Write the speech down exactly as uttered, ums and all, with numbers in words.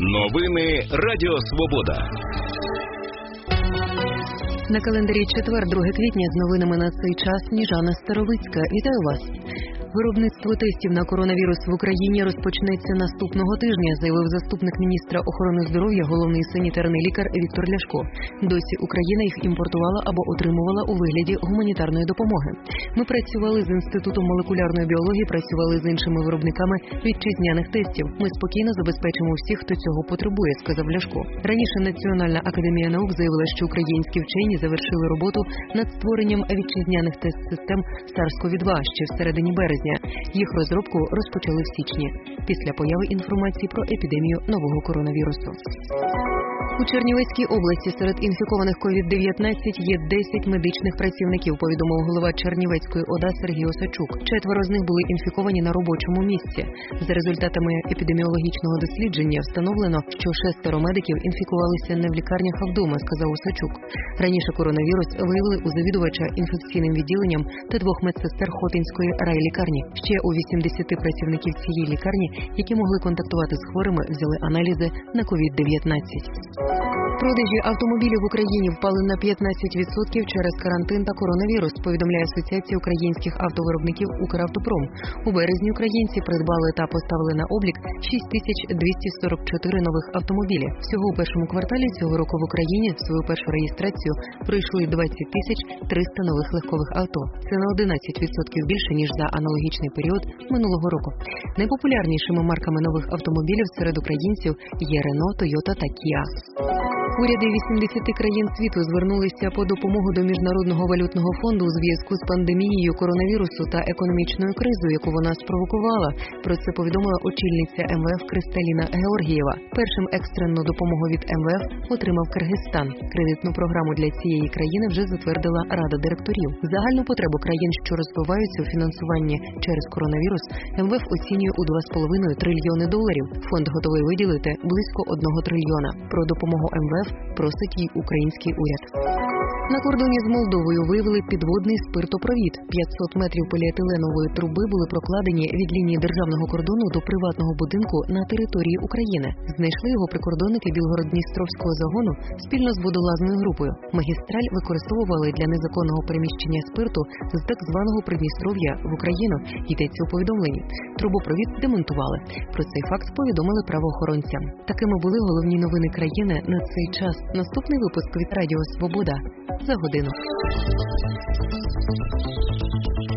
Новини Радіо Свобода. На календарі четвер, друге квітня, з новинами на цей час Сніжана Старовицька. Вітаю вас! Виробництво тестів на коронавірус в Україні розпочнеться наступного тижня, заявив заступник міністра охорони здоров'я, головний санітарний лікар Віктор Ляшко. Досі Україна їх імпортувала або отримувала у вигляді гуманітарної допомоги. Ми працювали з Інститутом молекулярної біології, працювали з іншими виробниками вітчизняних тестів. Ми спокійно забезпечимо всіх, хто цього потребує, сказав Ляшко. Раніше Національна академія наук заявила, що українські вчені завершили роботу над створенням вітчизняних тест-систем сарс-ков два ще в середині березня. Їх розробку розпочали в січні, після появи інформації про епідемію нового коронавірусу. У Чернівецькій області серед інфікованих ковід дев'ятнадцять є десять медичних працівників, повідомив голова Чернівецької ОДА Сергій Осадчук. Четверо з них були інфіковані на робочому місці. За результатами епідеміологічного дослідження встановлено, що шестеро медиків інфікувалися не в лікарнях, а вдома, сказав Осадчук. Раніше коронавірус виявили у завідувача інфекційним відділенням та двох медсестер Хотинської райлікарні. Ще у вісімдесят працівників цієї лікарні, які могли контактувати з хворими, взяли аналізи на ковід дев'ятнадцять. Продажі автомобілів в Україні впали на п'ятнадцять відсотків через карантин та коронавірус, повідомляє Асоціація українських автовиробників «Укравтопром». У березні українці придбали та поставили на облік шість тисяч двісті сорок чотири нових автомобілів. Всього у першому кварталі цього року в Україні свою першу реєстрацію пройшли двадцять тисяч триста нових легкових авто. Це на одинадцять відсотків більше, ніж за аналогічний період минулого року. Найпопулярнішими марками нових автомобілів серед українців є Рено, Тойота та Кіа. Уряди вісімдесяти країн світу звернулися по допомогу до Міжнародного валютного фонду у зв'язку з пандемією коронавірусу та економічною кризою, яку вона спровокувала. Про це повідомила очільниця ем ве еф Кристаліна Георгієва. Першим екстрену допомогу від ем ве еф отримав Киргизстан. Кредитну програму для цієї країни вже затвердила Рада директорів. Загальну потребу країн, що розвиваються у фінансуванні через коронавірус, ем ве еф оцінює у два з половиною трильйони доларів. Фонд готовий виділити близько одного трильйона. Про допомогу ем ве еф просить і український уряд. На кордоні з Молдовою виявили підводний спиртопровід. п'ятсот метрів поліетиленової труби були прокладені від лінії державного кордону до приватного будинку на території України. Знайшли його прикордонники Білгород-Дністровського загону спільно з водолазною групою. Магістраль використовували для незаконного переміщення спирту з так званого Придністров'я в Україну, йдеться у повідомленні. Трубопровід демонтували. Про цей факт повідомили правоохоронцям. Такими були головні новини країни на цей час. Наступний випуск від Радіо Свобода за годину.